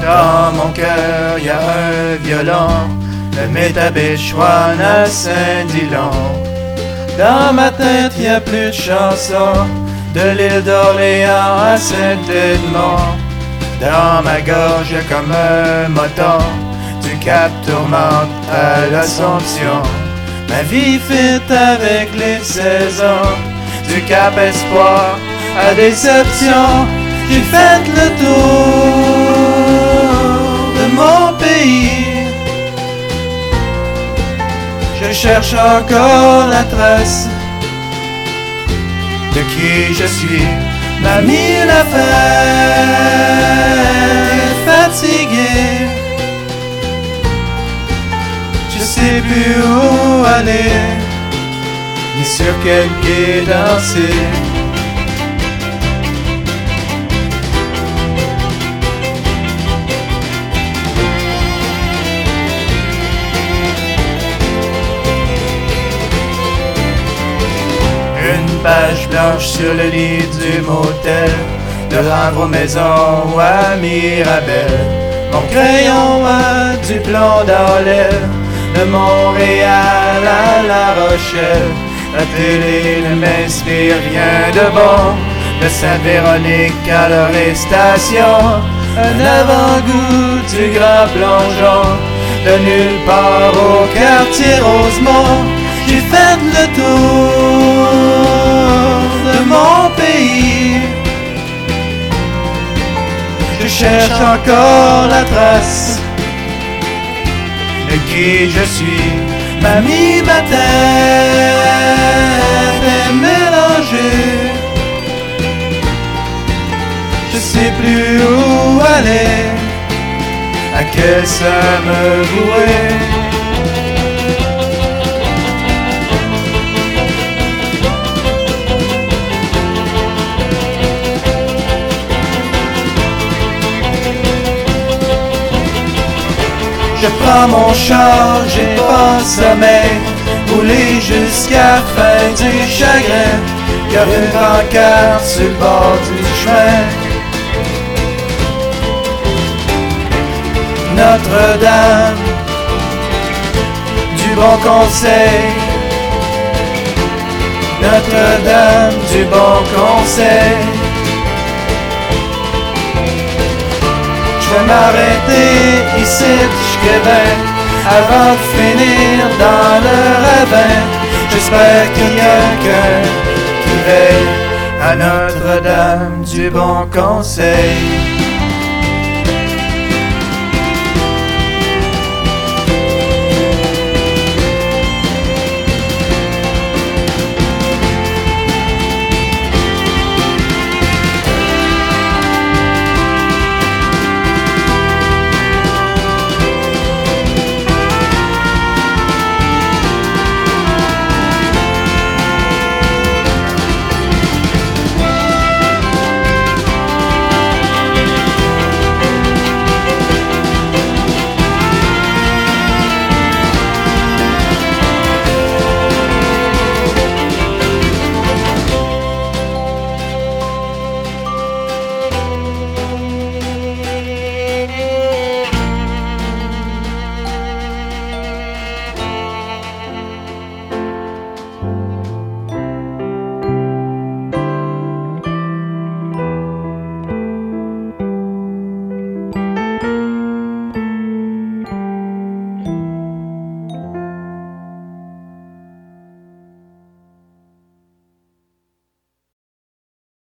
Dans mon cœur y a un violon, le Métabéchoine à Saint-Dillon. Dans ma tête y a plus de chansons, de l'île d'Orléans à Saint-Edmond. Dans ma gorge y'a comme un moton, du Cap Tourmente à l'Assomption. Ma vie fit avec les saisons, du Cap Espoir à Déception. J'ai fait le tour de mon pays. Je cherche encore la trace de qui je suis. Mamie l'a fait fatiguée. Je sais plus où aller, ni sur quel pied danser. Une page blanche sur le lit du motel, de Havre aux Maisons ou à Mirabel. Mon crayon a du plomb dans l'aile, de Montréal à La Rochelle. La télé ne m'inspire rien de bon, de Sainte-Véronique à l'arrestation. Un avant-goût du grand plongeon, de nulle part au quartier Rosemont. J'ai fait le tour de mon pays. Je cherche encore la trace de qui je suis. Mamie, ma tête est mélangée. Je sais plus où aller, à quel sein me vouer. Je prends mon char, j'ai pas sommeil, rouler jusqu'à fin du chagrin. Y'a une pancarte sur le bord du chemin. Notre-Dame du bon conseil, Notre-Dame du bon conseil. Je vais m'arrêter ici jusqu'à ben, avant de finir dans le ravin. J'espère qu'il y a quelqu'un qui veille à Notre-Dame du bon conseil.